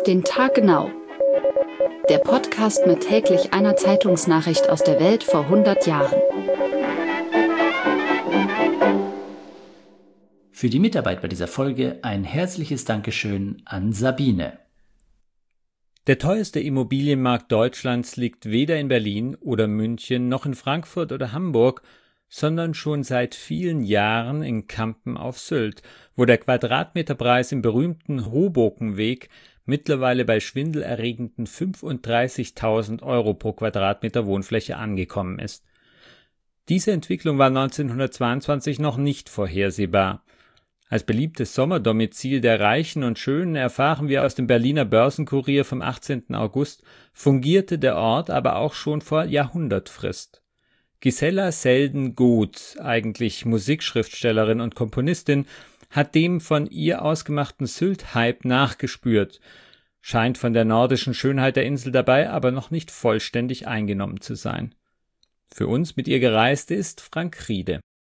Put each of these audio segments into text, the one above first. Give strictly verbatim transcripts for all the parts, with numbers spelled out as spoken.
Auf den Tag genau. Der Podcast mit täglich einer Zeitungsnachricht aus der Welt vor hundert Jahren. Für die Mitarbeit bei dieser Folge ein herzliches Dankeschön an Sabine. Der teuerste Immobilienmarkt Deutschlands liegt weder in Berlin oder München noch in Frankfurt oder Hamburg, sondern schon seit vielen Jahren in Kampen auf Sylt, wo der Quadratmeterpreis im berühmten Hobokenweg mittlerweile bei schwindelerregenden fünfunddreißigtausend Euro pro Quadratmeter Wohnfläche angekommen ist. Diese Entwicklung war neunzehnhundertzweiundzwanzig noch nicht vorhersehbar. Als beliebtes Sommerdomizil der Reichen und Schönen, erfahren wir aus dem Berliner Börsenkurier vom achtzehnten August, fungierte der Ort aber auch schon vor Jahrhundertfrist. Gisela Selden-Goth, eigentlich Musikschriftstellerin und Komponistin, hat dem von ihr ausgemachten Sylt-Hype nachgespürt, scheint von der nordischen Schönheit der Insel dabei aber noch nicht vollständig eingenommen zu sein. Für uns mit ihr gereist ist Frank Riede.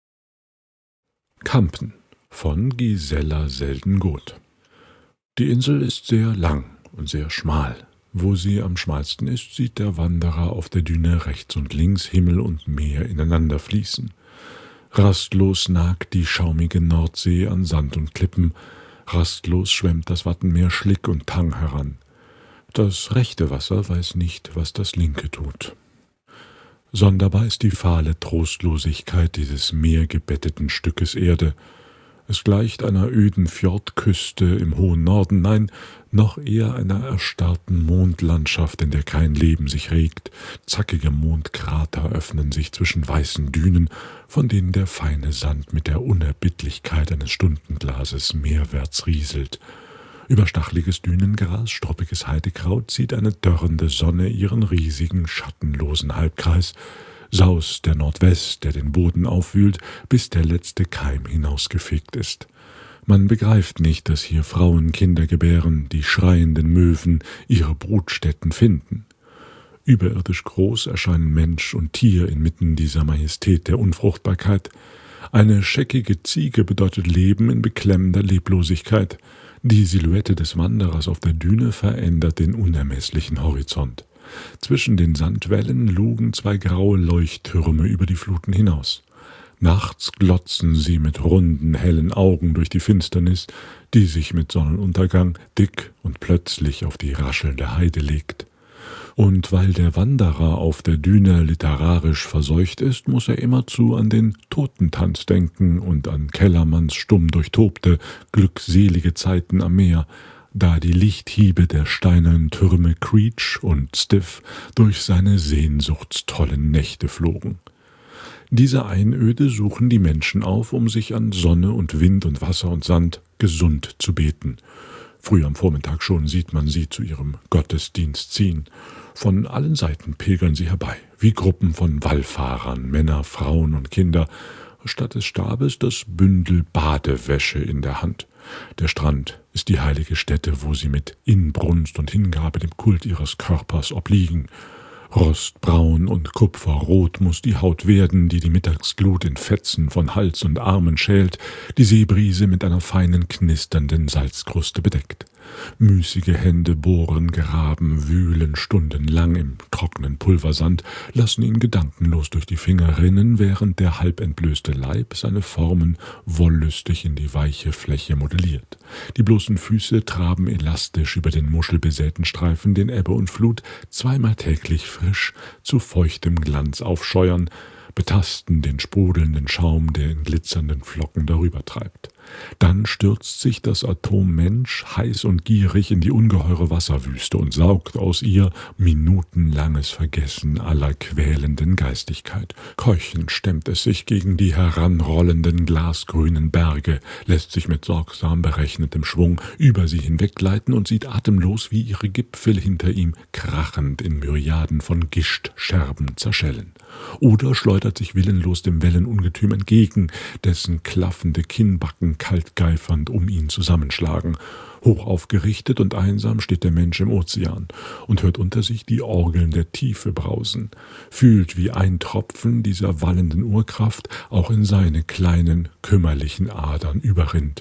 Kampen von Gisela Selden-Goth. Die Insel ist sehr lang und sehr schmal. Wo sie am schmalsten ist, sieht der Wanderer auf der Düne rechts und links Himmel und Meer ineinander fließen. Rastlos nagt die schaumige Nordsee an Sand und Klippen, rastlos schwemmt das Wattenmeer Schlick und Tang heran. Das rechte Wasser weiß nicht, was das linke tut. Sonderbar ist die fahle Trostlosigkeit dieses meergebetteten Stückes Erde. Es gleicht einer öden Fjordküste im hohen Norden, nein, noch eher einer erstarrten Mondlandschaft, in der kein Leben sich regt. Zackige Mondkrater öffnen sich zwischen weißen Dünen, von denen der feine Sand mit der Unerbittlichkeit eines Stundenglases meerwärts rieselt. Über stachliges Dünengras, struppiges Heidekraut zieht eine dörrende Sonne ihren riesigen, schattenlosen Halbkreis. Saust der Nordwest, der den Boden aufwühlt, bis der letzte Keim hinausgefegt ist. Man begreift nicht, dass hier Frauen Kinder gebären, die schreienden Möwen ihre Brutstätten finden. Überirdisch groß erscheinen Mensch und Tier inmitten dieser Majestät der Unfruchtbarkeit. Eine scheckige Ziege bedeutet Leben in beklemmender Leblosigkeit. Die Silhouette des Wanderers auf der Düne verändert den unermesslichen Horizont. Zwischen den Sandwellen lugen zwei graue Leuchttürme über die Fluten hinaus. Nachts glotzen sie mit runden, hellen Augen durch die Finsternis, die sich mit Sonnenuntergang dick und plötzlich auf die raschelnde Heide legt. Und weil der Wanderer auf der Düne literarisch verseucht ist, muss er immerzu an den Totentanz denken und an Kellermanns stumm durchtobte, glückselige Zeiten am Meer, da die Lichthiebe der steinernen Türme Creech und Stiff durch seine sehnsuchtstollen Nächte flogen. Diese Einöde suchen die Menschen auf, um sich an Sonne und Wind und Wasser und Sand gesund zu beten. Früh am Vormittag schon sieht man sie zu ihrem Gottesdienst ziehen. Von allen Seiten pilgern sie herbei, wie Gruppen von Wallfahrern, Männer, Frauen und Kinder, statt des Stabes das Bündel Badewäsche in der Hand. Der Strand ist die heilige Stätte, wo sie mit Inbrunst und Hingabe dem Kult ihres Körpers obliegen. Rostbraun und kupferrot muss die Haut werden, die die Mittagsglut in Fetzen von Hals und Armen schält, die Seebrise mit einer feinen, knisternden Salzkruste bedeckt. Müßige Hände bohren, graben, wühlen stundenlang im trockenen Pulversand, lassen ihn gedankenlos durch die Finger rinnen, während der halbentblößte Leib seine Formen wollüstig in die weiche Fläche modelliert. Die bloßen Füße traben elastisch über den muschelbesäten Streifen, den Ebbe und Flut zweimal täglich frisch zu feuchtem Glanz aufscheuern, betasten den sprudelnden Schaum, der in glitzernden Flocken darüber treibt. Dann stürzt sich das Atom Mensch heiß und gierig in die ungeheure Wasserwüste und saugt aus ihr minutenlanges Vergessen aller quälenden Geistigkeit. Keuchend stemmt es sich gegen die heranrollenden glasgrünen Berge, lässt sich mit sorgsam berechnetem Schwung über sie hinweggleiten und sieht atemlos, wie ihre Gipfel hinter ihm krachend in Myriaden von Gishtscherben zerschellen. Oder schleudert sich willenlos dem Wellenungetüm entgegen, dessen klaffende Kinnbacken kaltgeifernd um ihn zusammenschlagen. Hoch aufgerichtet und einsam steht der Mensch im Ozean und hört unter sich die Orgeln der Tiefe brausen, fühlt, wie ein Tropfen dieser wallenden Urkraft auch in seine kleinen, kümmerlichen Adern überrinnt.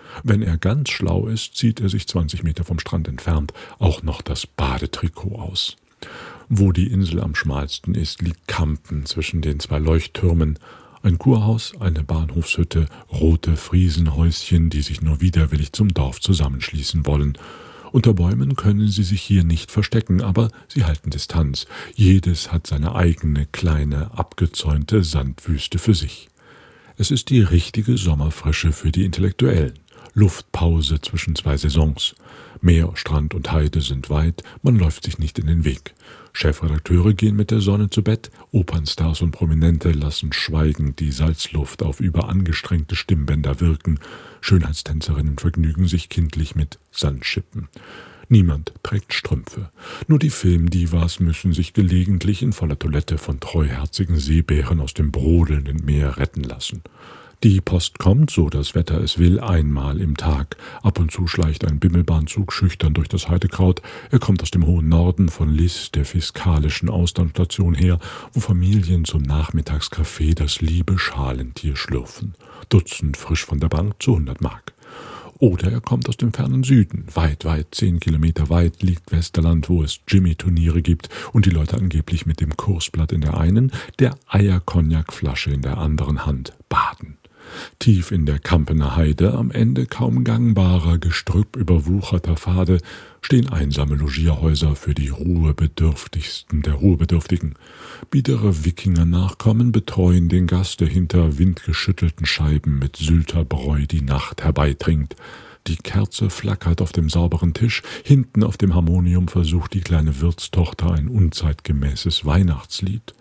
Wenn er ganz schlau ist, zieht er sich zwanzig Meter vom Strand entfernt auch noch das Badetrikot aus. Wo die Insel am schmalsten ist, liegt Kampen zwischen den zwei Leuchttürmen. Ein Kurhaus, eine Bahnhofshütte, rote Friesenhäuschen, die sich nur widerwillig zum Dorf zusammenschließen wollen. Unter Bäumen können sie sich hier nicht verstecken, aber sie halten Distanz. Jedes hat seine eigene, kleine, abgezäunte Sandwüste für sich. Es ist die richtige Sommerfrische für die Intellektuellen. Luftpause zwischen zwei Saisons. Meer, Strand und Heide sind weit, man läuft sich nicht in den Weg. Chefredakteure gehen mit der Sonne zu Bett, Opernstars und Prominente lassen schweigend die Salzluft auf überangestrengte Stimmbänder wirken, Schönheitstänzerinnen vergnügen sich kindlich mit Sandschippen. Niemand trägt Strümpfe. Nur die Filmdivas müssen sich gelegentlich in voller Toilette von treuherzigen Seebären aus dem brodelnden Meer retten lassen. Die Post kommt, so das Wetter es will, einmal im Tag. Ab und zu schleicht ein Bimmelbahnzug schüchtern durch das Heidekraut. Er kommt aus dem hohen Norden von Lis, der fiskalischen Auslandsstation her, wo Familien zum Nachmittagskaffee das liebe Schalentier schlürfen. Dutzend frisch von der Bank zu hundert Mark. Oder er kommt aus dem fernen Süden. Weit, weit, zehn Kilometer weit liegt Westerland, wo es Jimmy-Turniere gibt und die Leute angeblich mit dem Kursblatt in der einen, der Eier-Cognac-Flasche in der anderen Hand baden. Tief in der Kampener Heide, am Ende kaum gangbarer, Gestrüpp überwucherter Pfade, stehen einsame Logierhäuser für die Ruhebedürftigsten der Ruhebedürftigen. Biedere Wikinger-Nachkommen betreuen den Gast, der hinter windgeschüttelten Scheiben mit Sylterbräu die Nacht herbeitrinkt. Die Kerze flackert auf dem sauberen Tisch, hinten auf dem Harmonium versucht die kleine Wirtstochter ein unzeitgemäßes Weihnachtslied.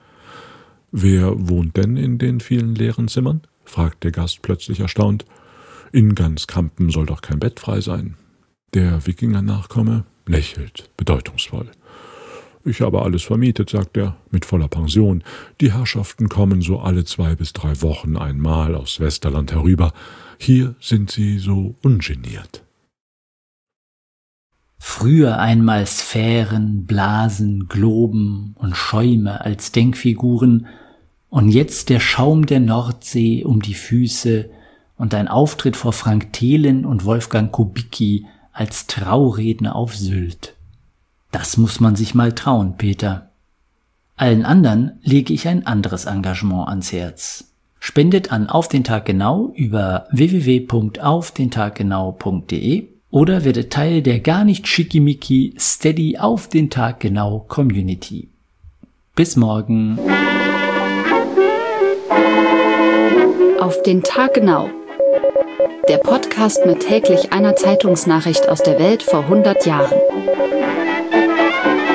»Wer wohnt denn in den vielen leeren Zimmern?« fragt der Gast plötzlich erstaunt. »In ganz Kampen soll doch kein Bett frei sein.« Der Wikinger-Nachkomme lächelt bedeutungsvoll. »Ich habe alles vermietet«, sagt er, »mit voller Pension. Die Herrschaften kommen so alle zwei bis drei Wochen einmal aus Westerland herüber. Hier sind sie so ungeniert.« Früher einmal Sphären, Blasen, Globen und Schäume als Denkfiguren, und jetzt der Schaum der Nordsee um die Füße und ein Auftritt vor Frank Thelen und Wolfgang Kubicki als Trauredner auf Sylt. Das muss man sich mal trauen, Peter. Allen anderen lege ich ein anderes Engagement ans Herz. Spendet an Auf den Tag genau über w w w punkt auf den tag genau punkt de oder werdet Teil der gar nicht schickimicki Steady Auf den Tag genau Community. Bis morgen. Auf den Tag genau. Der Podcast mit täglich einer Zeitungsnachricht aus der Welt vor hundert Jahren.